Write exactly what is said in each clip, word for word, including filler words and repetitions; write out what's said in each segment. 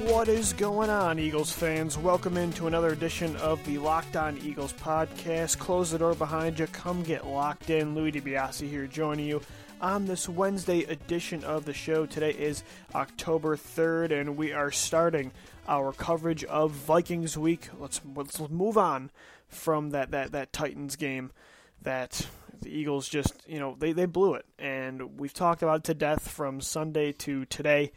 What is going on, Eagles fans? Welcome into another edition of the Locked On Eagles podcast. Close the door behind you. Come get locked in. Louis DiBiase here joining you on this Wednesday edition of the show. Today is October third, and we are starting our coverage of Vikings week. Let's let's move on from that, that, that Titans game that the Eagles just, you know, they, they blew it. And we've talked about it to death from Sunday to today.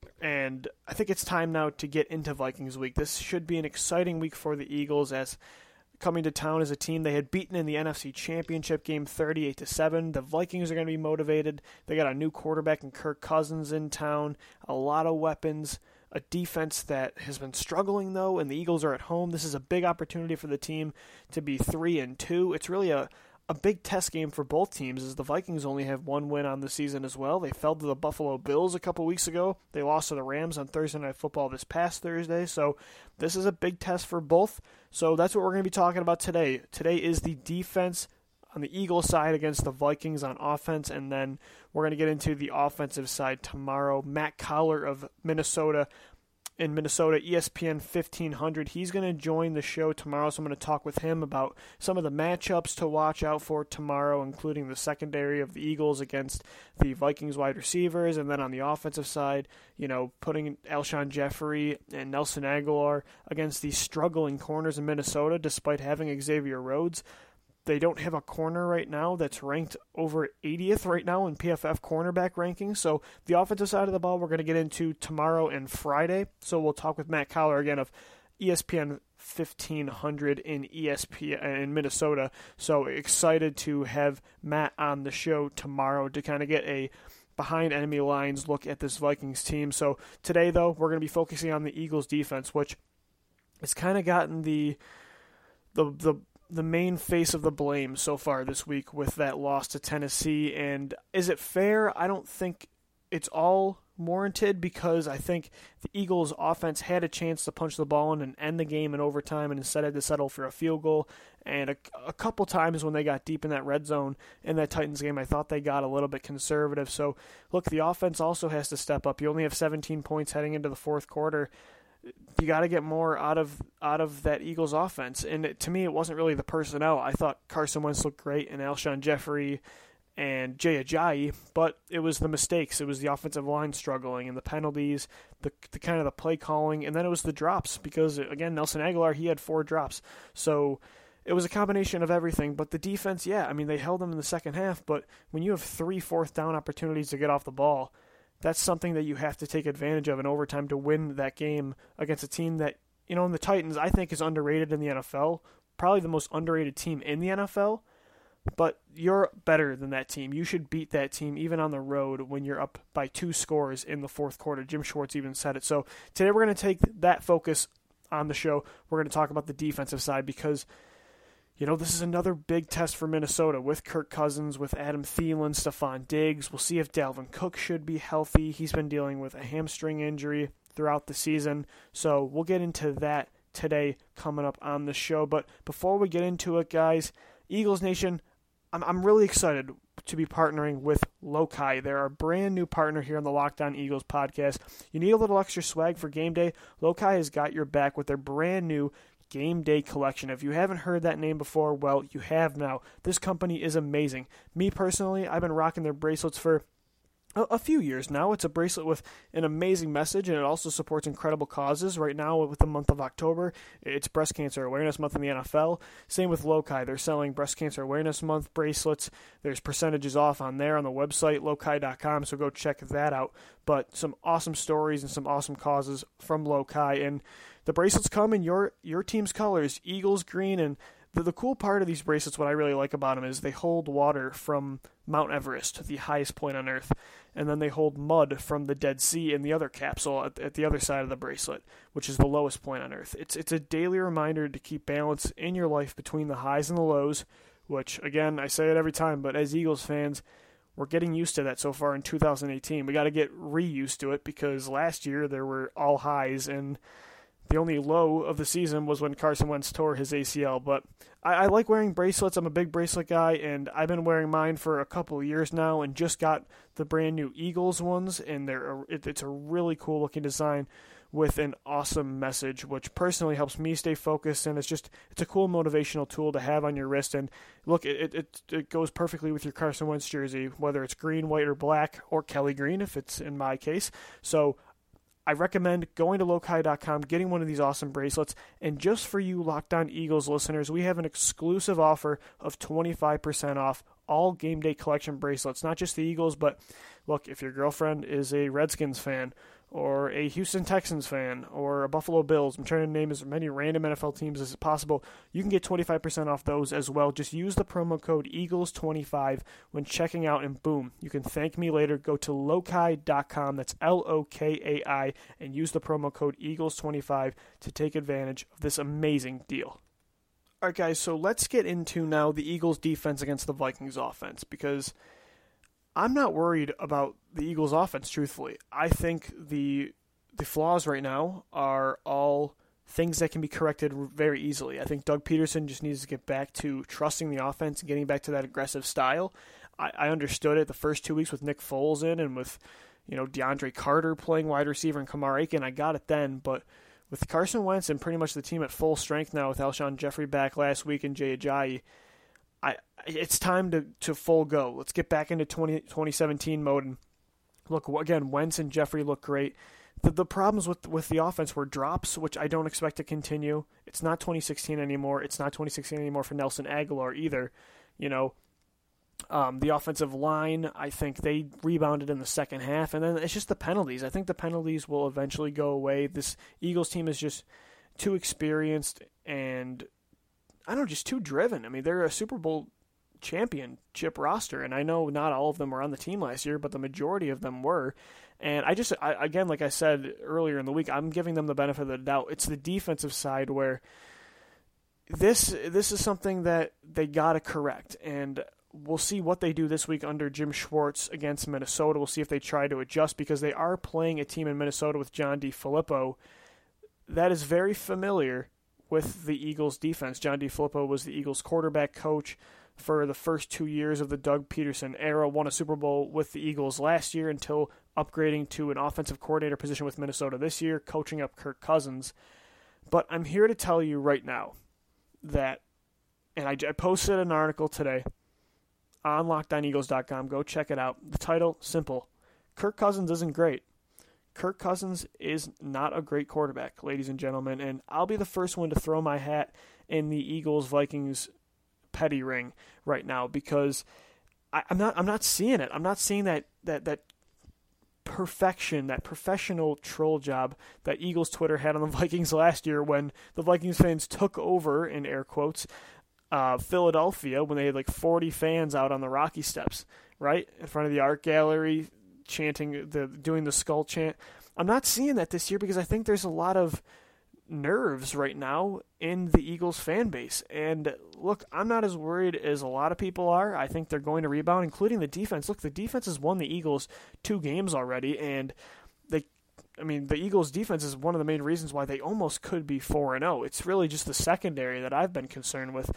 And I think it's time now to get into Vikings week. This should be an exciting week for the Eagles, as coming to town as a team they had beaten in the N F C Championship game thirty-eight to seven. The Vikings are going to be motivated. They got a new quarterback in Kirk Cousins in town, a lot of weapons, a defense that has been struggling though, and the Eagles are at home. This is a big opportunity for the team to be three and two. It's really a A big test game for both teams, as the Vikings only have one win on the season as well. They fell to the Buffalo Bills a couple weeks ago. They lost to the Rams on Thursday Night Football this past Thursday. So this is a big test for both. So that's what we're going to be talking about today. Today is the defense on the Eagles side against the Vikings on offense, and then we're going to get into the offensive side tomorrow. Matt Collar of Minnesota in Minnesota, E S P N fifteen hundred. He's going to join the show tomorrow, so I'm going to talk with him about some of the matchups to watch out for tomorrow, including the secondary of the Eagles against the Vikings wide receivers, and then on the offensive side, you know, putting Alshon Jeffrey and Nelson Agholor against these struggling corners in Minnesota, despite having Xavier Rhodes. They don't have a corner right now that's ranked over eightieth right now in P F F cornerback rankings. So the offensive side of the ball we're going to get into tomorrow and Friday. So we'll talk with Matt Collar again of E S P N fifteen hundred in E S P N in Minnesota. So excited to have Matt on the show tomorrow to kind of get a behind enemy lines look at this Vikings team. So today, though, we're going to be focusing on the Eagles defense, which has kind of gotten the the the the main face of the blame so far this week with that loss to Tennessee. And is it fair? I don't think it's all warranted, because I think the Eagles offense had a chance to punch the ball in and end the game in overtime, and instead had to settle for a field goal. And a, a couple times when they got deep in that red zone in that Titans game, I thought they got a little bit conservative. So look, the offense also has to step up. You only have seventeen points heading into the fourth quarter. You got to get more out of out of that Eagles offense. And it, to me, it wasn't really the personnel. I thought Carson Wentz looked great, and Alshon Jeffrey and Jay Ajayi, but it was the mistakes. It was the offensive line struggling, and the penalties, the, the kind of the play calling, and then it was the drops, because, again, Nelson Agholor, he had four drops. So it was a combination of everything. But the defense, yeah, I mean, they held them in the second half, but when you have three fourth down opportunities to get off the ball, that's something that you have to take advantage of in overtime to win that game against a team that, you know, in the Titans, I think is underrated in the N F L, probably the most underrated team in the N F L, but you're better than that team. You should beat that team even on the road when you're up by two scores in the fourth quarter. Jim Schwartz even said it. So today we're going to take that focus on the show. We're going to talk about the defensive side, because you know, this is another big test for Minnesota with Kirk Cousins, with Adam Thielen, Stephon Diggs. We'll see if Dalvin Cook should be healthy. He's been dealing with a hamstring injury throughout the season. So we'll get into that today coming up on the show. But before we get into it, guys, Eagles Nation, I'm, I'm really excited to be partnering with Lokai. They're our brand new partner here on the Locked On Eagles podcast. You need a little extra swag for game day? Lokai has got your back with their brand new Game Day Collection. If you haven't heard that name before, well, you have now. This company is amazing. Me personally, I've been rocking their bracelets for a, a few years now. It's a bracelet with an amazing message, and it also supports incredible causes. Right now, with the month of October, it's Breast Cancer Awareness Month in the N F L. Same with Lokai. They're selling Breast Cancer Awareness Month bracelets. There's percentages off on there on the website, lokai dot com, so go check that out. But some awesome stories and some awesome causes from Lokai, and the bracelets come in your your team's colors, Eagles green, and the, the cool part of these bracelets, what I really like about them, is they hold water from Mount Everest, the highest point on Earth, and then they hold mud from the Dead Sea in the other capsule at, at the other side of the bracelet, which is the lowest point on Earth. It's it's a daily reminder to keep balance in your life between the highs and the lows, which, again, I say it every time, but as Eagles fans, we're getting used to that so far in two thousand eighteen. We got to get re-used to it, because last year there were all highs, and The only low of the season was when Carson Wentz tore his A C L. But I, I like wearing bracelets. I'm a big bracelet guy, and I've been wearing mine for a couple of years now and just got the brand new Eagles ones, and they're a, it, it's a really cool looking design with an awesome message, which personally helps me stay focused, and it's just it's a cool motivational tool to have on your wrist. And look, it it, it goes perfectly with your Carson Wentz jersey, whether it's green, white, or black, or Kelly green if it's in my case. So I recommend going to lokai dot com, getting one of these awesome bracelets, and just for you Locked On Eagles listeners, we have an exclusive offer of twenty-five percent off all Game Day Collection bracelets, not just the Eagles, but look, if your girlfriend is a Redskins fan, or a Houston Texans fan, or a Buffalo Bills, I'm trying to name as many random N F L teams as possible, you can get twenty-five percent off those as well. Just use the promo code Eagles twenty-five when checking out, and boom, you can thank me later. Go to lokai dot com, that's L O K A I, and use the promo code Eagles twenty-five to take advantage of this amazing deal. All right, guys, so let's get into now the Eagles' defense against the Vikings' offense, because I'm not worried about the Eagles' offense, truthfully. I think the the flaws right now are all things that can be corrected very easily. I think Doug Peterson just needs to get back to trusting the offense and getting back to that aggressive style. I, I understood it the first two weeks with Nick Foles in and with, you know, DeAndre Carter playing wide receiver and Kamar Aiken. I got it then, but with Carson Wentz and pretty much the team at full strength now with Alshon Jeffrey back last week and Jay Ajayi, I, it's time to, to full go. Let's get back into twenty, twenty seventeen mode. And look, again, Wentz and Jeffrey look great. The, the problems with with the offense were drops, which I don't expect to continue. It's not twenty sixteen anymore. It's not twenty sixteen anymore for Nelson Aguilar either. You know, um, the offensive line, I think they rebounded in the second half. And then it's just the penalties. I think the penalties will eventually go away. This Eagles team is just too experienced and, I don't know, just too driven. I mean, they're a Super Bowl championship roster, and I know not all of them were on the team last year, but the majority of them were. And I just, I, again, like I said earlier in the week, I'm giving them the benefit of the doubt. It's the defensive side where this this is something that they got to correct, and we'll see what they do this week under Jim Schwartz against Minnesota. We'll see if they try to adjust, because they are playing a team in Minnesota with John DeFilippo that is very familiar with the Eagles defense. John DeFilippo was the Eagles quarterback coach for the first two years of the Doug Peterson era, won a Super Bowl with the Eagles last year until upgrading to an offensive coordinator position with Minnesota this year, coaching up Kirk Cousins. But I'm here to tell you right now that, and I, I posted an article today on locked on eagles dot com. Go check it out. The title, simple. Kirk Cousins isn't great. Kirk Cousins is not a great quarterback, ladies and gentlemen, and I'll be the first one to throw my hat in the Eagles-Vikings petty ring right now, because I, I'm not I'm not seeing it. I'm not seeing that that that perfection, that professional troll job that Eagles Twitter had on the Vikings last year when the Vikings fans took over, in air quotes, uh, Philadelphia, when they had like forty fans out on the Rocky Steps, right, in front of the art gallery, chanting, the doing the skull chant. I'm not seeing that this year, because I think there's a lot of nerves right now in the Eagles fan base. And look, I'm not as worried as a lot of people are. I think they're going to rebound, including the defense. Look, the defense has won the Eagles two games already, and they, I mean, the Eagles defense is one of the main reasons why they almost could be four and oh. It's really just the secondary that I've been concerned with.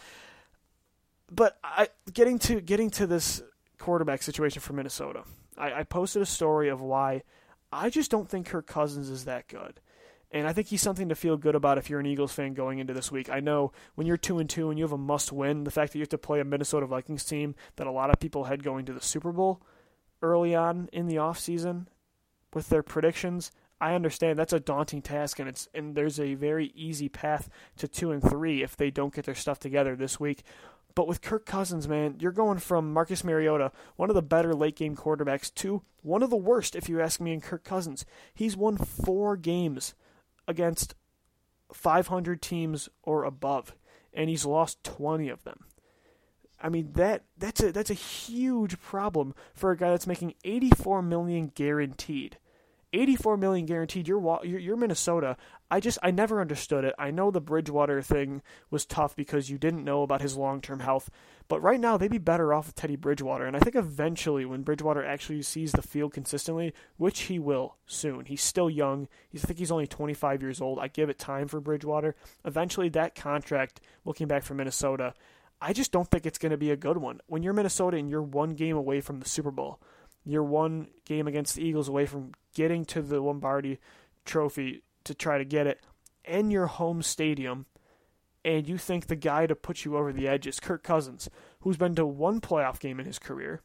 But I getting to getting to this quarterback situation for Minnesota, I, I posted a story of why I just don't think Kirk Cousins is that good. And I think he's something to feel good about if you're an Eagles fan going into this week. I know when you're two and two and you have a must-win, the fact that you have to play a Minnesota Vikings team that a lot of people had going to the Super Bowl early on in the offseason with their predictions, I understand that's a daunting task, and it's and there's a very easy path to two and three if they don't get their stuff together this week. But with Kirk Cousins, man, you're going from Marcus Mariota, one of the better late-game quarterbacks, to one of the worst, if you ask me, in Kirk Cousins. He's won four games against five hundred teams or above, and he's lost twenty of them. I mean, that that's a that's a huge problem for a guy that's making eighty-four million dollars guaranteed. eighty-four million dollars guaranteed. You're, you're you're Minnesota. I just I never understood it. I know the Bridgewater thing was tough because you didn't know about his long-term health, but right now they'd be better off with Teddy Bridgewater. And I think eventually when Bridgewater actually sees the field consistently, which he will soon. He's still young. He's, I think he's only twenty-five years old. I give it time for Bridgewater. Eventually that contract, looking back from Minnesota, I just don't think it's going to be a good one. When you're Minnesota and you're one game away from the Super Bowl, you're one game against the Eagles away from getting to the Lombardi Trophy to try to get it in your home stadium, and you think the guy to put you over the edge is Kirk Cousins, who's been to one playoff game in his career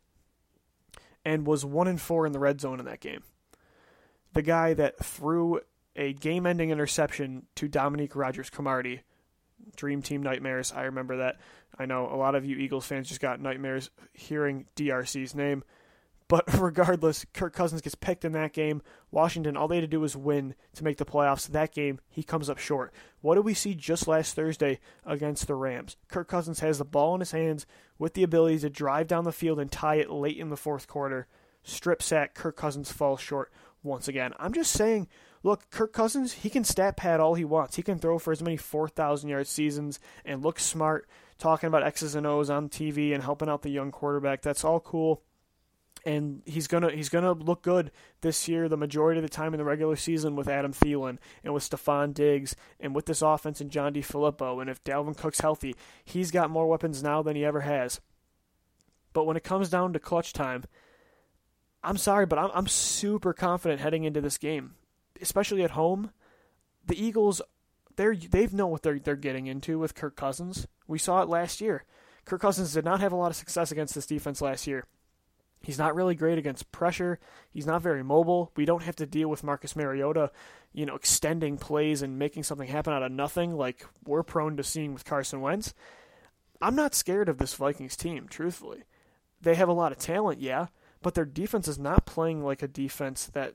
and was one and four in the red zone in that game. The guy that threw a game-ending interception to Dominique Rodgers-Cromartie. Dream Team nightmares. I remember that. I know a lot of you Eagles fans just got nightmares hearing D R C's name. But regardless, Kirk Cousins gets picked in that game. Washington, all they had to do was win to make the playoffs. That game, he comes up short. What did we see just last Thursday against the Rams? Kirk Cousins has the ball in his hands with the ability to drive down the field and tie it late in the fourth quarter. Strip sack, Kirk Cousins falls short once again. I'm just saying, look, Kirk Cousins, he can stat pad all he wants. He can throw for as many four thousand yard seasons and look smart, talking about X's and O's on T V and helping out the young quarterback. That's all cool. And he's gonna he's gonna look good this year the majority of the time in the regular season with Adam Thielen and with Stephon Diggs and with this offense and John DeFilippo. And if Dalvin Cook's healthy, he's got more weapons now than he ever has. But when it comes down to clutch time, I'm sorry, but I'm I'm super confident heading into this game, especially at home. The Eagles, they're they've know what they're they're getting into with Kirk Cousins. We saw it last year. Kirk Cousins did not have a lot of success against this defense last year. He's not really great against pressure. He's not very mobile. We don't have to deal with Marcus Mariota, you know, extending plays and making something happen out of nothing like we're prone to seeing with Carson Wentz. I'm not scared of this Vikings team, truthfully. They have a lot of talent, yeah, but their defense is not playing like a defense that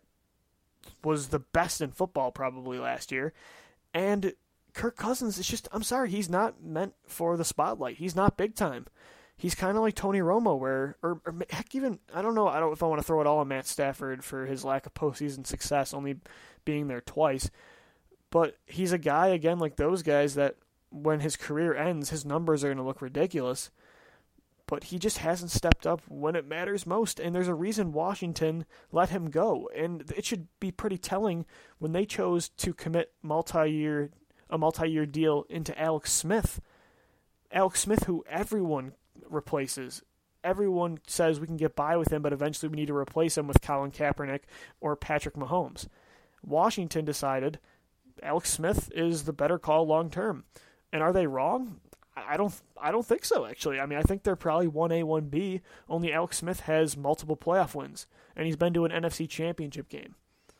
was the best in football probably last year. And Kirk Cousins is just, I'm sorry, he's not meant for the spotlight. He's not big time. He's kind of like Tony Romo, where, or, or heck, even, I don't know I don't, if I want to throw it all on Matt Stafford for his lack of postseason success, only being there twice. But he's a guy, again, like those guys that when his career ends, his numbers are going to look ridiculous. But he just hasn't stepped up when it matters most. And there's a reason Washington let him go. And it should be pretty telling when they chose to commit multi-year, a multi-year deal into Alex Smith. Alex Smith, who everyone replaces. Everyone says we can get by with him, but eventually we need to replace him with Colin Kaepernick or Patrick Mahomes. Washington decided Alex Smith is the better call long term. And are they wrong? I don't I don't think so, actually. I mean, I think they're probably one A, one B. Only Alex Smith has multiple playoff wins, and he's been to an N F C championship game.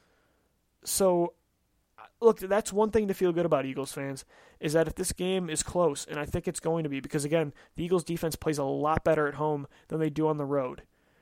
So, look, that's one thing to feel good about, Eagles fans, is that if this game is close, and I think it's going to be, because, again, the Eagles' defense plays a lot better at home than they do on the road.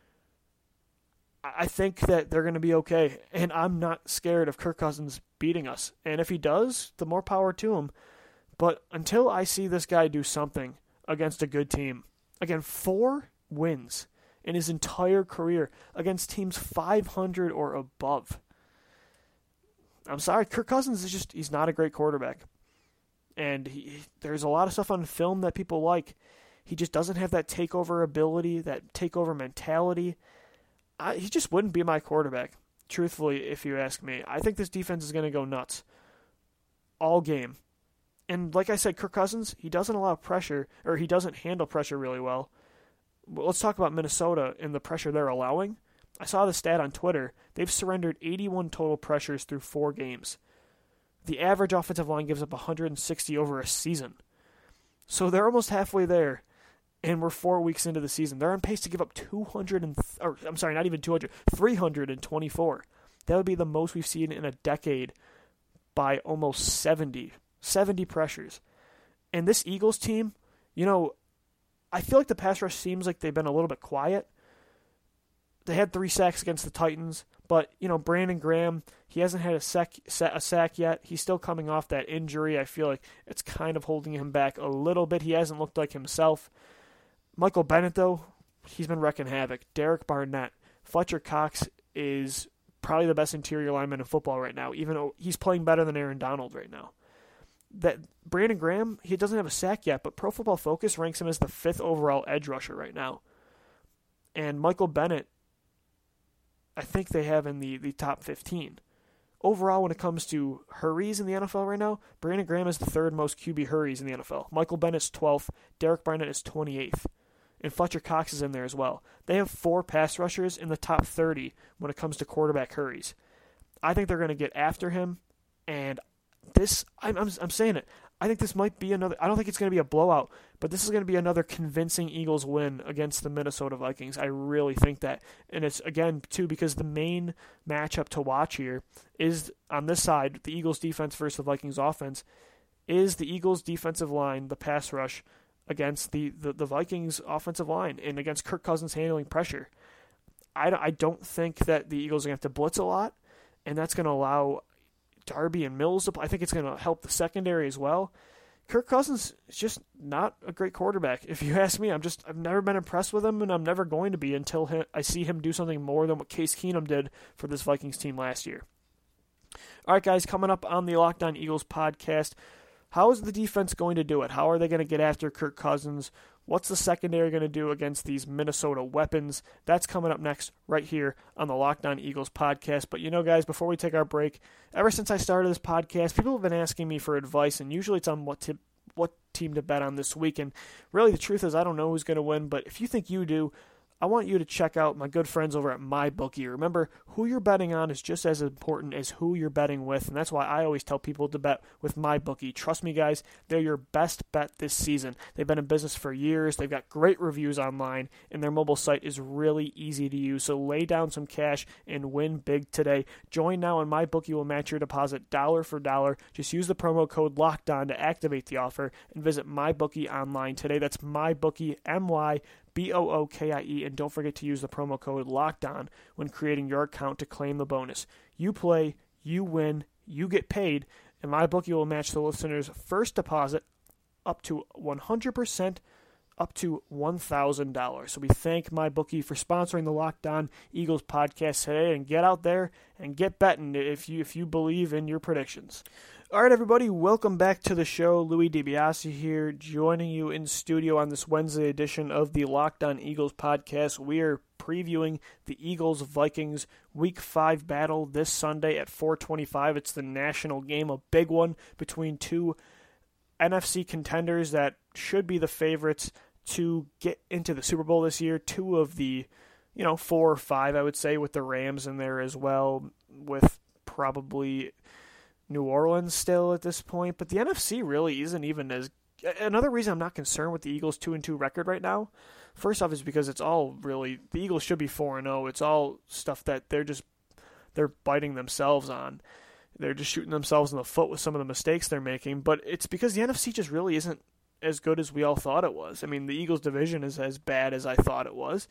I think that they're going to be okay, and I'm not scared of Kirk Cousins beating us. And if he does, the more power to him. But until I see this guy do something against a good team, again, four wins in his entire career against teams five hundred or above. I'm sorry, Kirk Cousins is just, he's not a great quarterback. And he, there's a lot of stuff on film that people like. He just doesn't have that takeover ability, that takeover mentality. I, he just wouldn't be my quarterback, truthfully, if you ask me. I think this defense is going to go nuts all game. And like I said, Kirk Cousins, he doesn't allow pressure, or he doesn't handle pressure really well. Well, let's talk about Minnesota and the pressure they're allowing. I saw the stat on Twitter. They've surrendered eighty-one total pressures through four games. The average offensive line gives up one hundred sixty over a season. So they're almost halfway there, and we're four weeks into the season. They're on pace to give up two hundred, and, or I'm sorry, not even two hundred, three hundred twenty-four. That would be the most we've seen in a decade by almost seventy. seventy pressures. And this Eagles team, you know, I feel like the pass rush seems like they've been a little bit quiet. They had three sacks against the Titans, but, you know, Brandon Graham, he hasn't had a sack, a sack yet. He's still coming off that injury. I feel like it's kind of holding him back a little bit. He hasn't looked like himself. Michael Bennett, though, he's been wrecking havoc. Derek Barnett. Fletcher Cox is probably the best interior lineman in football right now, even though he's playing better than Aaron Donald right now. That Brandon Graham, he doesn't have a sack yet, but Pro Football Focus ranks him as the fifth overall edge rusher right now. And Michael Bennett, I think they have in the, the top fifteen. Overall, when it comes to hurries in the N F L right now, Brandon Graham is the third most Q B hurries in the N F L. Michael Bennett's twelfth. Derek Barnett is twenty-eighth. And Fletcher Cox is in there as well. They have four pass rushers in the top thirty when it comes to quarterback hurries. I think they're going to get after him, and this, I'm, I'm, I'm saying it, I think this might be another, I don't think it's going to be a blowout, but this is going to be another convincing Eagles win against the Minnesota Vikings. I really think that. And it's, again, too, because the main matchup to watch here is, on this side, the Eagles defense versus the Vikings offense, is the Eagles defensive line, the pass rush, against the, the, the Vikings offensive line and against Kirk Cousins handling pressure. I, I don't think that the Eagles are going to have to blitz a lot, and that's going to allow Darby and Mills to play. I think it's going to help the secondary as well. Kirk Cousins is just not a great quarterback. If you ask me, I'm just, I've never been impressed with him, and I'm never going to be until he, I see him do something more than what Case Keenum did for this Vikings team last year. All right, guys, coming up on the Locked On Eagles podcast, how is the defense going to do it? How are they going to get after Kirk Cousins? What's the secondary going to do against these Minnesota weapons? That's coming up next right here on the Locked On Eagles podcast. But you know, guys, before we take our break, ever since I started this podcast, people have been asking me for advice, and usually it's on what to, what team to bet on this week. And really, the truth is I don't know who's going to win, but if you think you do, I want you to check out my good friends over at MyBookie. Remember, who you're betting on is just as important as who you're betting with, and that's why I always tell people to bet with MyBookie. Trust me, guys, they're your best bet this season. They've been in business for years. They've got great reviews online, and their mobile site is really easy to use. So lay down some cash and win big today. Join now, and MyBookie will match your deposit dollar for dollar. Just use the promo code LOCKEDON to activate the offer, and visit MyBookie online today. That's MyBookie, M Y B O O K I E, and don't forget to use the promo code LOCKEDON when creating your account to claim the bonus. You play, you win, you get paid, and MyBookie will match the listener's first deposit up to one hundred percent, up to one thousand dollars. So we thank MyBookie for sponsoring the Locked On Eagles podcast today, and get out there and get betting if you if you believe in your predictions. All right, everybody, welcome back to the show. Louis DiBiase here, joining you in studio on this Wednesday edition of the Locked On Eagles podcast. We are previewing the Eagles-Vikings Week five battle this Sunday at four twenty-five. It's the national game, a big one between two N F C contenders that should be the favorites to get into the Super Bowl this year. Two of the, you know, four or five, I would say, with the Rams in there as well, with probably New Orleans still at this point, but the N F C really isn't even as. Another reason I'm not concerned with the Eagles' two and two record right now, first off, is because it's all really, the Eagles should be four and oh. It's all stuff that they're just they're biting themselves on. They're just shooting themselves in the foot with some of the mistakes they're making, but it's because the N F C just really isn't as good as we all thought it was. I mean, the Eagles' division is as bad as I thought it was,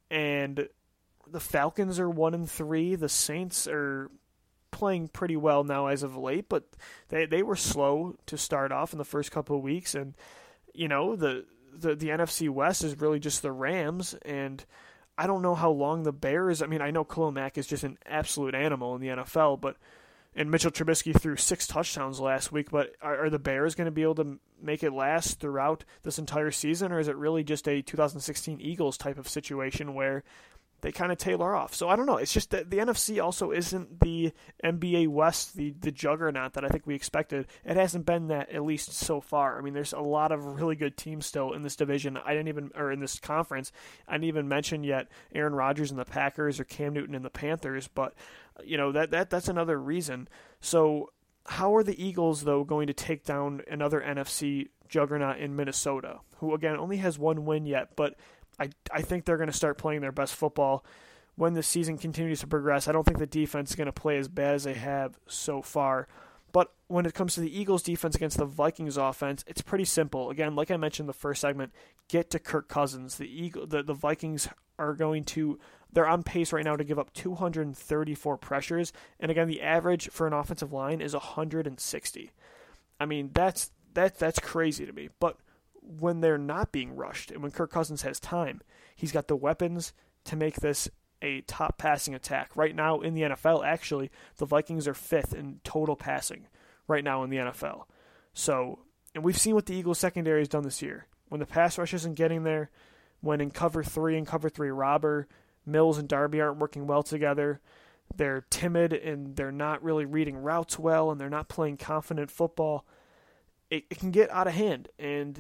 and the Falcons are one and three. The Saints are playing pretty well now as of late, but they they were slow to start off in the first couple of weeks, and you know the, the the N F C West is really just the Rams, and I don't know how long the Bears. I mean, I know Khalil Mack is just an absolute animal in the N F L, but and Mitchell Trubisky threw six touchdowns last week, but are, are the Bears going to be able to make it last throughout this entire season, or is it really just a two thousand sixteen Eagles type of situation where they kind of tailor off? So I don't know. It's just that the N F C also isn't the N B A West, the, the juggernaut that I think we expected. It hasn't been that, at least so far. I mean, there's a lot of really good teams still in this division. I didn't even, or in this conference, I didn't even mention yet Aaron Rodgers and the Packers or Cam Newton and the Panthers, but you know, that, that that's another reason. So how are the Eagles, though, going to take down another N F C juggernaut in Minnesota, who, again, only has one win yet, but I, I think they're going to start playing their best football when the season continues to progress. I don't think the defense is going to play as bad as they have so far. But when it comes to the Eagles' defense against the Vikings' offense, it's pretty simple. Again, like I mentioned in the first segment, get to Kirk Cousins. The Eagle, the, the Vikings are going to, they're on pace right now to give up two hundred thirty-four pressures. And again, the average for an offensive line is one hundred sixty. I mean, that's that that's crazy to me. But when they're not being rushed and when Kirk Cousins has time, he's got the weapons to make this a top passing attack. Right now in the N F L, actually, the Vikings are fifth in total passing right now in the N F L. So, and we've seen what the Eagles secondary has done this year. When the pass rush isn't getting there, when in cover three and cover three robber, Mills and Darby aren't working well together, they're timid and they're not really reading routes well and they're not playing confident football, it, it can get out of hand. And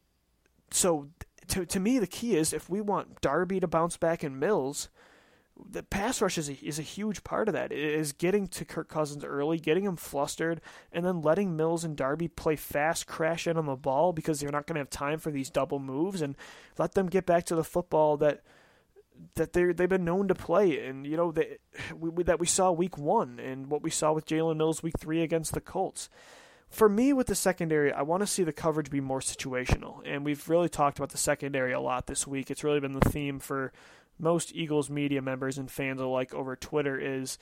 so to to me, the key is if we want Darby to bounce back and Mills, the pass rush is a, is a huge part of that. It is getting to Kirk Cousins early, getting him flustered, and then letting Mills and Darby play fast, crash in on the ball because they're not going to have time for these double moves, and let them get back to the football that that they they've been known to play, and you know they, we, we, that we saw week one and what we saw with Jalen Mills week three against the Colts. For me, with the secondary, I want to see the coverage be more situational, and we've really talked about the secondary a lot this week. It's really been the theme for most Eagles media members and fans alike over Twitter is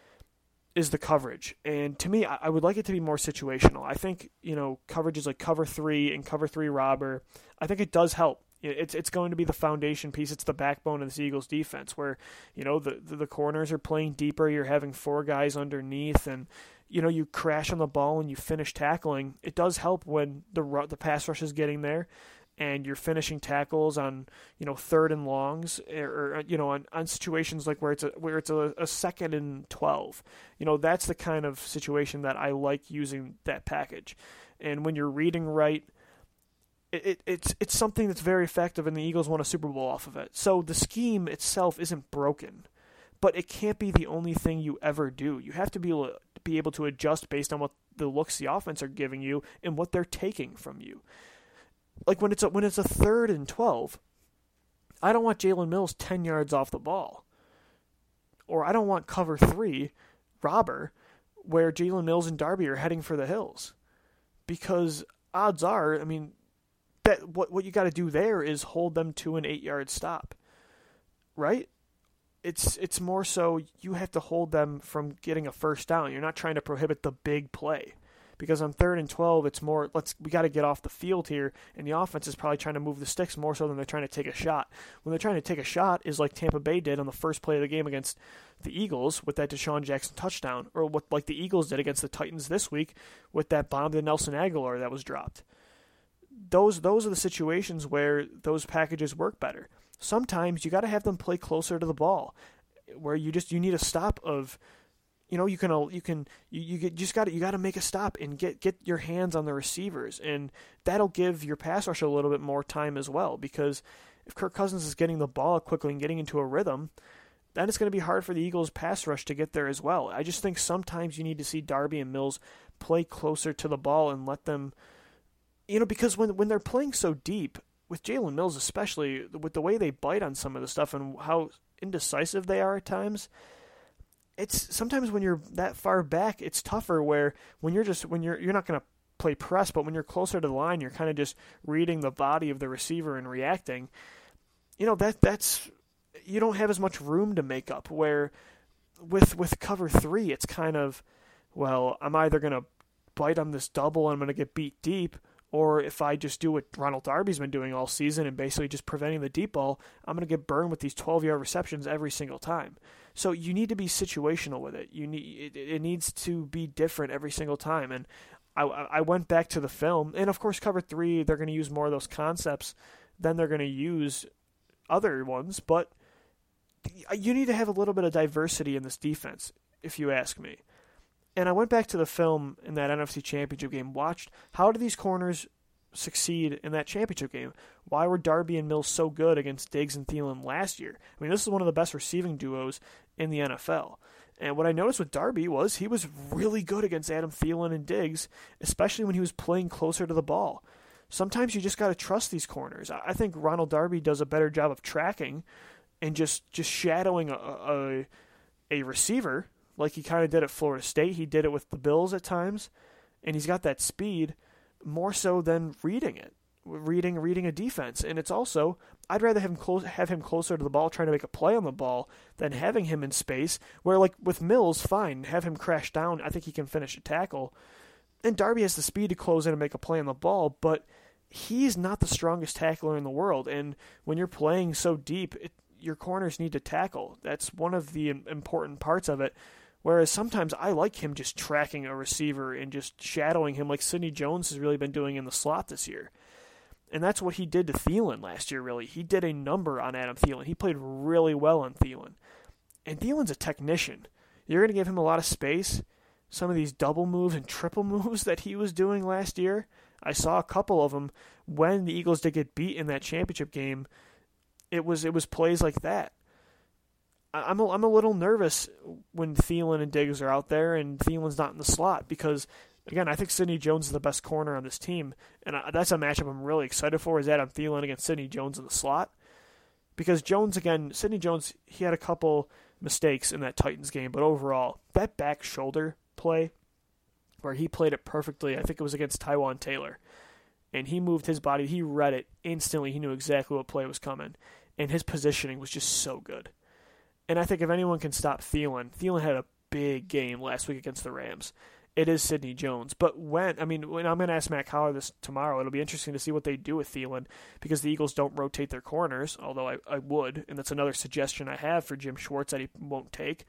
is the coverage. And to me, I would like it to be more situational. I think, you know, coverages like cover three and cover three robber, I think it does help. It's it's going to be the foundation piece. It's the backbone of this Eagles defense where, you know, the, the, the corners are playing deeper. You're having four guys underneath and, you know, you crash on the ball and you finish tackling. It does help when the the pass rush is getting there and you're finishing tackles on, you know, third and longs or, or you know, on, on situations like where it's a, where it's a, a second and twelve. You know, that's the kind of situation that I like using that package. And when you're reading right, It, it, it's it's something that's very effective, and the Eagles won a Super Bowl off of it. So the scheme itself isn't broken, but it can't be the only thing you ever do. You have to be able to, be able to adjust based on what the looks the offense are giving you and what they're taking from you. Like when it's a, when it's a third and twelve, I don't want Jalen Mills ten yards off the ball, or I don't want cover three robber where Jalen Mills and Darby are heading for the hills, because odds are, I mean. That what what you got to do there is hold them to an eight-yard stop, right? It's it's more so you have to hold them from getting a first down. You're not trying to prohibit the big play, because on third and twelve, it's more let's we got to get off the field here, and the offense is probably trying to move the sticks more so than they're trying to take a shot. When they're trying to take a shot is like Tampa Bay did on the first play of the game against the Eagles with that Deshaun Jackson touchdown, or what like the Eagles did against the Titans this week with that bomb to Nelson Aguilar that was dropped. Those those are the situations where those packages work better. Sometimes you got to have them play closer to the ball, where you just you need a stop of, you know, you can you can you, you get, just got you got to make a stop and get get your hands on the receivers, and that'll give your pass rush a little bit more time as well. Because if Kirk Cousins is getting the ball quickly and getting into a rhythm, then it's going to be hard for the Eagles pass rush to get there as well. I just think sometimes you need to see Darby and Mills play closer to the ball and let them. You know, because when when they're playing so deep, with Jalen Mills especially, with the way they bite on some of the stuff and how indecisive they are at times, it's sometimes when you're that far back, it's tougher where when you're just, when you're, you're not going to play press, but when you're closer to the line, you're kind of just reading the body of the receiver and reacting. You know, that that's, you don't have as much room to make up, where with, with cover three, it's kind of, well, I'm either going to bite on this double and I'm going to get beat deep, or if I just do what Ronald Darby's been doing all season and basically just preventing the deep ball, I'm going to get burned with these twelve-yard receptions every single time. So you need to be situational with it. You need it, it needs to be different every single time. And I, I went back to the film, and of course, cover three, they're going to use more of those concepts than they're going to use other ones. But you need to have a little bit of diversity in this defense, if you ask me. And I went back to the film in that N F C Championship game, watched how did these corners succeed in that championship game? Why were Darby and Mills so good against Diggs and Thielen last year? I mean, this is one of the best receiving duos in the N F L. And what I noticed with Darby was he was really good against Adam Thielen and Diggs, especially when he was playing closer to the ball. Sometimes you just got to trust these corners. I think Ronald Darby does a better job of tracking and just, just shadowing a, a, a receiver, like he kind of did at Florida State. He did it with the Bills at times, and he's got that speed more so than reading it, reading reading a defense. And it's also, I'd rather have him close, have him closer to the ball, trying to make a play on the ball, than having him in space. Where like with Mills, fine, have him crash down. I think he can finish a tackle, and Darby has the speed to close in and make a play on the ball, but he's not the strongest tackler in the world. And when you're playing so deep, it, your corners need to tackle. That's one of the important parts of it. Whereas sometimes I like him just tracking a receiver and just shadowing him like Sidney Jones has really been doing in the slot this year. And that's what he did to Thielen last year, really. He did a number on Adam Thielen. He played really well on Thielen. And Thielen's a technician. You're going to give him a lot of space. Some of these double moves and triple moves that he was doing last year, I saw a couple of them when the Eagles did get beat in that championship game. It was it was plays like that. I'm a, I'm a little nervous when Thielen and Diggs are out there and Thielen's not in the slot because, again, I think Sidney Jones is the best corner on this team, and I, that's a matchup I'm really excited for, is Adam Thielen against Sidney Jones in the slot. Because Jones, again, Sidney Jones, he had a couple mistakes in that Titans game, but overall, that back shoulder play where he played it perfectly, I think it was against Tywan Taylor, and he moved his body, he read it instantly, he knew exactly what play was coming, and his positioning was just so good. And I think if anyone can stop Thielen, Thielen had a big game last week against the Rams. It is Sidney Jones. But when, I mean, when I'm going to ask Matt Collar this tomorrow, it'll be interesting to see what they do with Thielen because the Eagles don't rotate their corners, although I, I would, and that's another suggestion I have for Jim Schwartz that he won't take.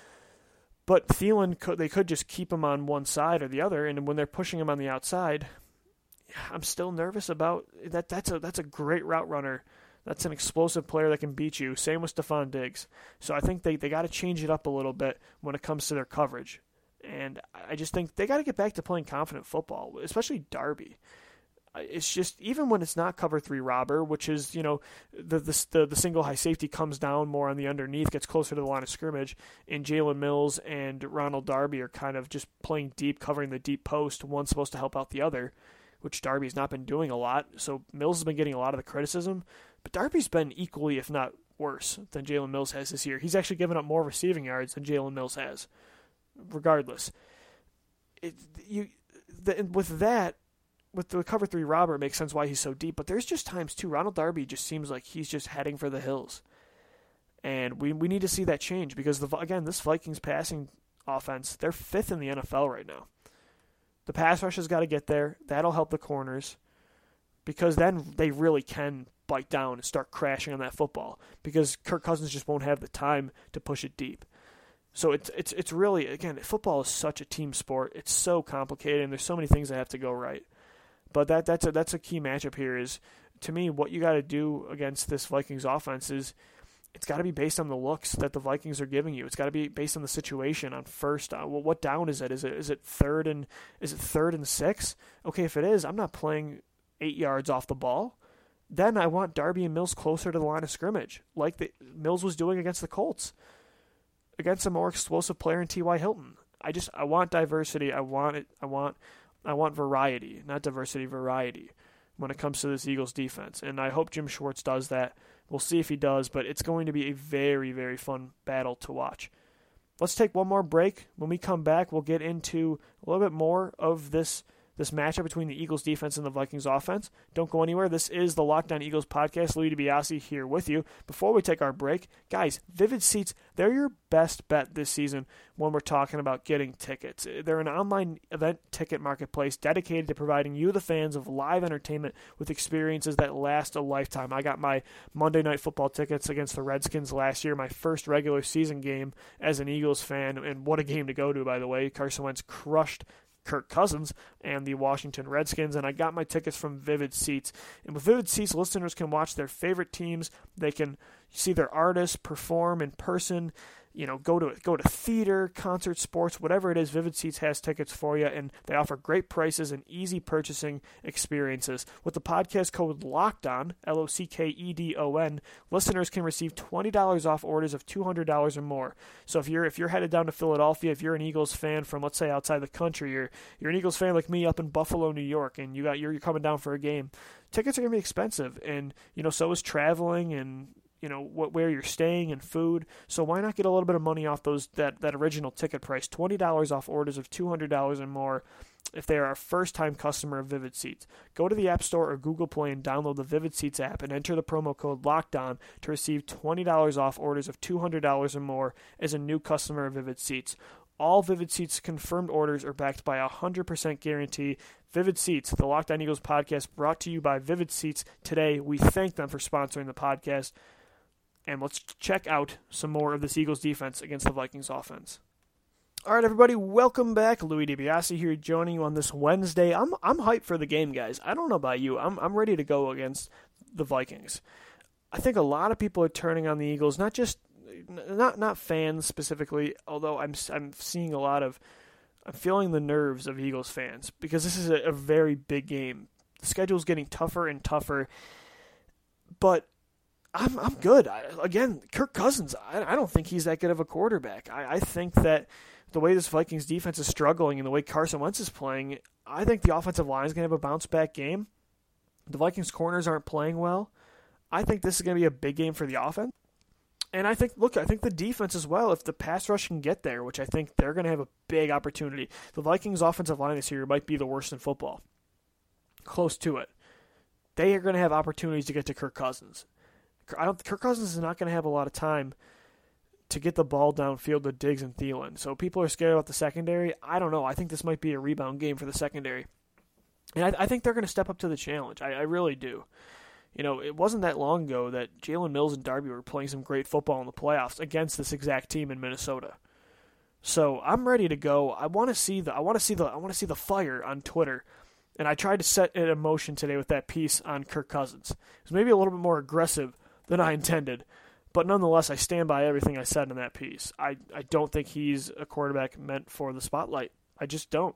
But Thielen, could, they could just keep him on one side or the other, and when they're pushing him on the outside, I'm still nervous about that. That's a that's a great route runner. That's an explosive player that can beat you. Same with Stephon Diggs. So I think they, they got to change it up a little bit when it comes to their coverage. And I just think they got to get back to playing confident football, especially Darby. It's just, even when it's not cover three robber, which is, you know, the the the, the single high safety comes down more on the underneath, gets closer to the line of scrimmage, and Jalen Mills and Ronald Darby are kind of just playing deep, covering the deep post. One's supposed to help out the other, which Darby's not been doing a lot. So Mills has been getting a lot of the criticism. But Darby's been equally, if not worse, than Jalen Mills has this year. He's actually given up more receiving yards than Jalen Mills has. Regardless, it, you the, with that, with the cover three robber, it makes sense why he's so deep. But there's just times too. Ronald Darby just seems like he's just heading for the hills, and we we need to see that change because the again this Vikings passing offense, they're fifth in the N F L right now. The pass rush has got to get there. That'll help the corners because then they really can bite down and start crashing on that football because Kirk Cousins just won't have the time to push it deep. So it's it's it's really, again, football is such a team sport. It's so complicated, and there's so many things that have to go right. But that that's a that's a key matchup here. Is to me what you got to do against this Vikings offense is it's got to be based on the looks that the Vikings are giving you. It's got to be based on the situation on first. Uh, well, what down is it? Is it is it third and is it third and six? Okay, if it is, I'm not playing eight yards off the ball. Then I want Darby and Mills closer to the line of scrimmage, like the, Mills was doing against the Colts, against a more explosive player in T Y. Hilton. I just I want diversity. I want it. I want I want variety, not diversity, variety when it comes to this Eagles defense. And I hope Jim Schwartz does that. We'll see if he does, but it's going to be a very, very fun battle to watch. Let's take one more break. When we come back, we'll get into a little bit more of this This matchup between the Eagles defense and the Vikings offense. Don't go anywhere. This is the Locked On Eagles podcast. Louis DiBiase here with you. Before we take our break, guys, Vivid Seats, they're your best bet this season when we're talking about getting tickets. They're an online event ticket marketplace dedicated to providing you, the fans, of live entertainment with experiences that last a lifetime. I got my Monday Night Football tickets against the Redskins last year, my first regular season game as an Eagles fan, and what a game to go to, by the way. Carson Wentz crushed Kirk Cousins and the Washington Redskins, and I got my tickets from Vivid Seats. And with Vivid Seats, listeners can watch their favorite teams. They can see their artists perform in person. You know, go to go to theater, concert, sports, whatever it is. Vivid Seats has tickets for you, and they offer great prices and easy purchasing experiences. With the podcast code LOCKEDON, L O C K E D O N, listeners can receive twenty dollars off orders of two hundred dollars or more. So if you're if you're headed down to Philadelphia, if you're an Eagles fan from, let's say, outside the country, you're you're an Eagles fan like me up in Buffalo, New York, and you got you're, you're coming down for a game, tickets are gonna be expensive, and you know so is traveling and you know what where you're staying and food. So why not get a little bit of money off those that, that original ticket price? twenty dollars off orders of two hundred dollars or more if they are a first-time customer of Vivid Seats. Go to the App Store or Google Play and download the Vivid Seats app and enter the promo code LOCKEDON to receive twenty dollars off orders of two hundred dollars or more as a new customer of Vivid Seats. All Vivid Seats confirmed orders are backed by a one hundred percent guarantee. Vivid Seats, the Locked On Eagles podcast, brought to you by Vivid Seats. Today, we thank them for sponsoring the podcast. And let's check out some more of this Eagles defense against the Vikings offense. All right, everybody, welcome back. Louis DiBiase here, joining you on this Wednesday. I'm I'm hyped for the game, guys. I don't know about you. I'm I'm ready to go against the Vikings. I think a lot of people are turning on the Eagles, not just not not fans specifically, although I'm I'm seeing a lot of I'm feeling the nerves of Eagles fans because this is a, a very big game. The schedule's getting tougher and tougher, but I'm I'm good. I, again, Kirk Cousins, I, I don't think he's that good of a quarterback. I, I think that the way this Vikings defense is struggling and the way Carson Wentz is playing, I think the offensive line is going to have a bounce-back game. The Vikings corners aren't playing well. I think this is going to be a big game for the offense. And I think, look, I think the defense as well, if the pass rush can get there, which I think they're going to have a big opportunity. The Vikings offensive line this year might be the worst in football. Close to it. They are going to have opportunities to get to Kirk Cousins. I don't. Kirk Cousins is not going to have a lot of time to get the ball downfield to Diggs and Thielen. So people are scared about the secondary. I don't know. I think this might be a rebound game for the secondary. And I, I think they're going to step up to the challenge. I, I really do. You know, it wasn't that long ago that Jalen Mills and Darby were playing some great football in the playoffs against this exact team in Minnesota. So I'm ready to go. I want to see the I want to see the I want to see the fire on Twitter. And I tried to set it in motion today with that piece on Kirk Cousins. It was maybe a little bit more aggressive than I intended. But nonetheless, I stand by everything I said in that piece. I, I don't think he's a quarterback meant for the spotlight. I just don't.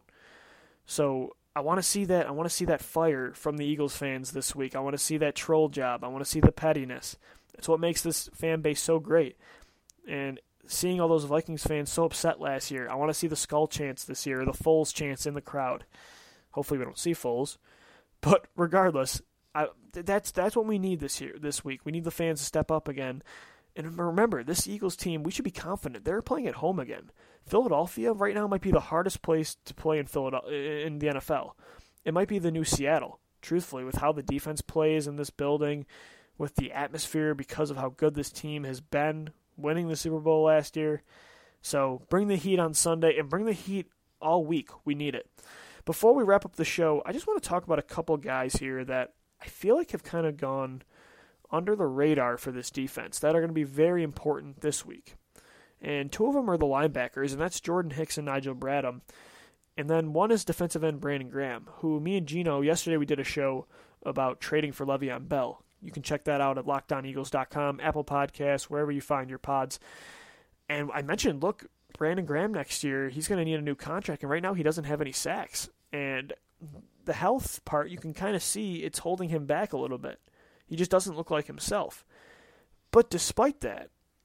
So I want to see that. I want to see that fire from the Eagles fans this week. I want to see that troll job. I want to see the pettiness. It's what makes this fan base so great. And seeing all those Vikings fans so upset last year, I want to see the skull chants this year, the Foles chants in the crowd. Hopefully we don't see Foles. But regardless, I, that's that's what we need this year, this week. We need the fans to step up again. And remember, this Eagles team, we should be confident. They're playing at home again. Philadelphia right now might be the hardest place to play in Philadelphia, in the N F L. It might be the new Seattle, truthfully, with how the defense plays in this building, with the atmosphere because of how good this team has been, winning the Super Bowl last year. So bring the heat on Sunday and bring the heat all week. We need it. Before we wrap up the show, I just want to talk about a couple guys here that I feel like have kind of gone under the radar for this defense that are going to be very important this week. And two of them are the linebackers, and that's Jordan Hicks and Nigel Bradham. And then one is defensive end Brandon Graham, who me and Gino, yesterday we did a show about trading for Le'Veon Bell. You can check that out at locked on eagles dot com, Apple Podcasts, wherever you find your pods. And I mentioned, look, Brandon Graham next year, he's going to need a new contract, and right now he doesn't have any sacks. And the health part, you can kind of see it's holding him back a little bit. He just doesn't look like himself. But despite that,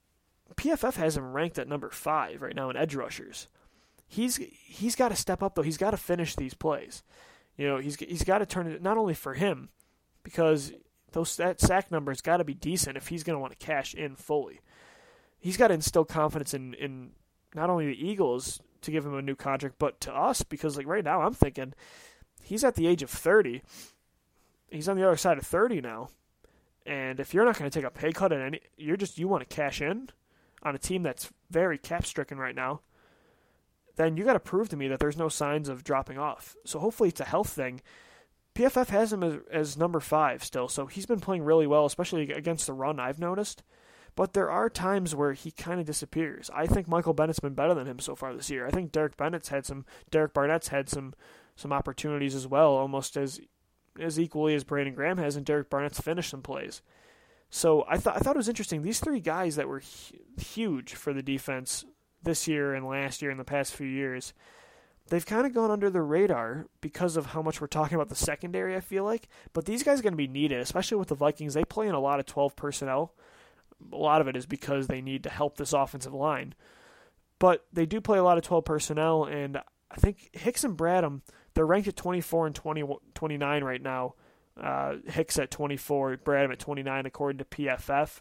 P F F has him ranked at number five right now in edge rushers. He's he's got to step up, though. He's got to finish these plays. You know, he's he's got to turn it, not only for him, because those that sack number's got to be decent if he's going to want to cash in fully. He's got to instill confidence in, in not only the Eagles to give him a new contract, but to us, because like right now I'm thinking he's at the age of thirty. He's on the other side of thirty now. And if you're not going to take a pay cut at any, you're just you want to cash in on a team that's very cap stricken right now, then you got to prove to me that there's no signs of dropping off. So hopefully it's a health thing. P F F has him as, as number five still, so he's been playing really well, especially against the run, I've noticed. But there are times where he kind of disappears. I think Michael Bennett's been better than him so far this year. I think Derek Bennett's had some, Derek Barnett's had some, some opportunities as well, almost as as equally as Brandon Graham has, and Derek Barnett's finished some plays. So I thought I thought it was interesting. These three guys that were hu- huge for the defense this year and last year and the past few years, they've kind of gone under the radar because of how much we're talking about the secondary, I feel like. But these guys are going to be needed, especially with the Vikings. They play in a lot of twelve personnel. A lot of it is because they need to help this offensive line. But they do play a lot of twelve personnel, and I think Hicks and Bradham, they're ranked at twenty-four and twenty, twenty-nine right now. Uh, Hicks at twenty-four, Bradham at twenty-nine, according to P F F.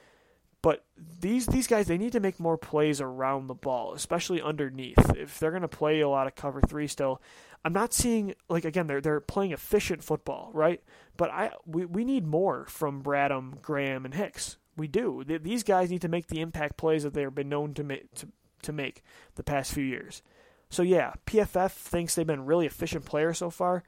But these these guys, they need to make more plays around the ball, especially underneath. If they're going to play a lot of cover three still, I'm not seeing, like, again, they're they're playing efficient football, right? But I we, we need more from Bradham, Graham, and Hicks. We do. These guys need to make the impact plays that they've been known to make, to, to make the past few years. So, yeah, P F F thinks they've been really efficient players so far,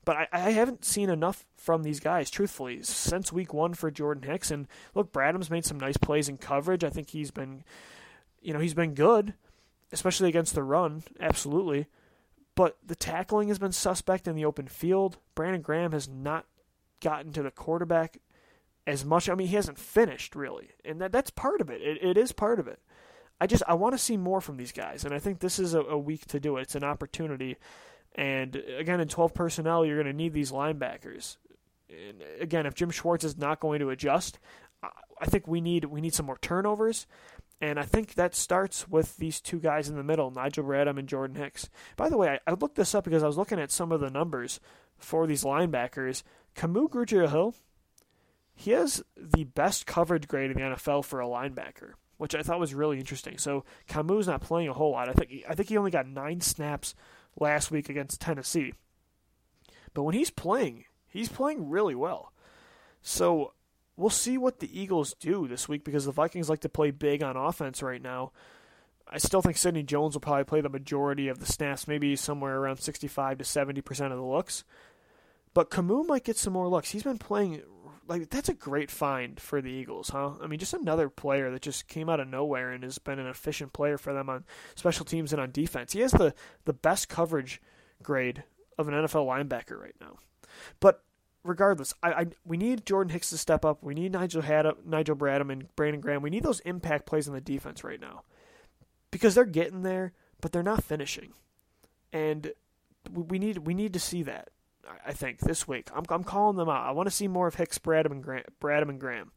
But I, I haven't seen enough from these guys, truthfully, since week one for Jordan Hicks. And look, Bradham's made some nice plays in coverage. I think he's been, you know, he's been good, especially against the run, absolutely. But the tackling has been suspect in the open field. Brandon Graham has not gotten to the quarterback as much. I mean, he hasn't finished, really. And that that's part of it. It, it is part of it. I just, I want to see more from these guys. And I think this is a, a week to do it. It's an opportunity. And again, in twelve personnel, you're going to need these linebackers. And again, if Jim Schwartz is not going to adjust, I think we need we need some more turnovers. And I think that starts with these two guys in the middle, Nigel Bradham and Jordan Hicks. By the way, I, I looked this up because I was looking at some of the numbers for these linebackers. Kamu Grugier-Hill, he has the best coverage grade in the N F L for a linebacker, which I thought was really interesting. So Kamu's not playing a whole lot. I think I think he only got nine snaps last week against Tennessee. But when he's playing, he's playing really well. So we'll see what the Eagles do this week because the Vikings like to play big on offense right now. I still think Sidney Jones will probably play the majority of the snaps, maybe somewhere around sixty-five to seventy percent of the looks. But Kamu might get some more looks. He's been playing, like, that's a great find for the Eagles, huh? I mean, just another player that just came out of nowhere and has been an efficient player for them on special teams and on defense. He has the, the best coverage grade of an N F L linebacker right now. But regardless, I, I we need Jordan Hicks to step up. We need Nigel Haddam, Nigel Bradham and Brandon Graham. We need those impact plays on the defense right now because they're getting there, but they're not finishing. And we need we need to see that. I think this week I'm I'm calling them out. I want to see more of Hicks, Bradham, and Graham. Bradham and Graham.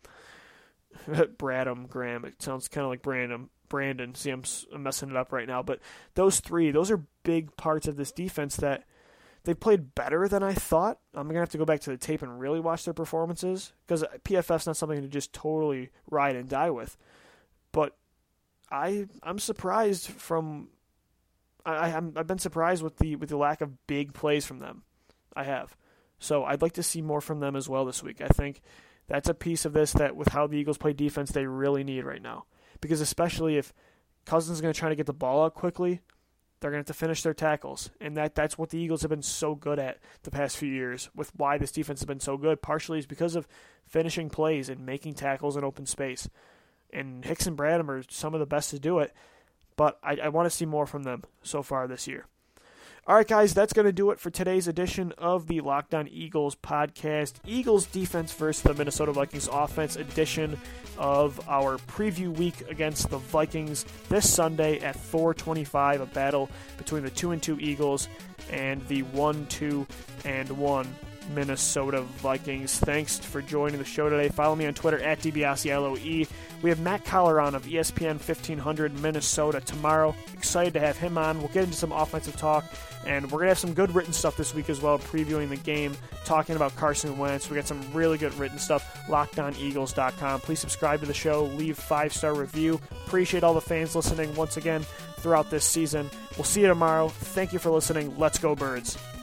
Bradham, Graham. It sounds kind of like Brandon. Brandon. See, I'm, I'm messing it up right now. But those three, those are big parts of this defense that they played better than I thought. I'm gonna have to go back to the tape and really watch their performances because P F F's not something to just totally ride and die with. But I I'm surprised from. I I'm, I've been surprised with the with the lack of big plays from them. I have. So I'd like to see more from them as well this week. I think that's a piece of this that with how the Eagles play defense, they really need right now. Because especially if Cousins is going to try to get the ball out quickly, they're going to have to finish their tackles. And that that's what the Eagles have been so good at the past few years with why this defense has been so good. Partially is because of finishing plays and making tackles in open space. And Hicks and Bradham are some of the best to do it. But I, I want to see more from them so far this year. All right, guys, that's going to do it for today's edition of the Locked On Eagles podcast. Eagles defense versus the Minnesota Vikings offense edition of our preview week against the Vikings this Sunday at four twenty-five, a battle between the two and two Eagles and the one, two, and one Minnesota Vikings. Thanks for joining the show today. Follow me on Twitter at DiBiase. We have Matt Collar on of E S P N fifteen hundred Minnesota tomorrow. Excited to have him on. We'll get into some offensive talk, and we're going to have some good written stuff this week as well, previewing the game, talking about Carson Wentz. We got some really good written stuff, locked on eagles dot com. Please subscribe to the show. Leave five-star review. Appreciate all the fans listening once again throughout this season. We'll see you tomorrow. Thank you for listening. Let's go, Birds.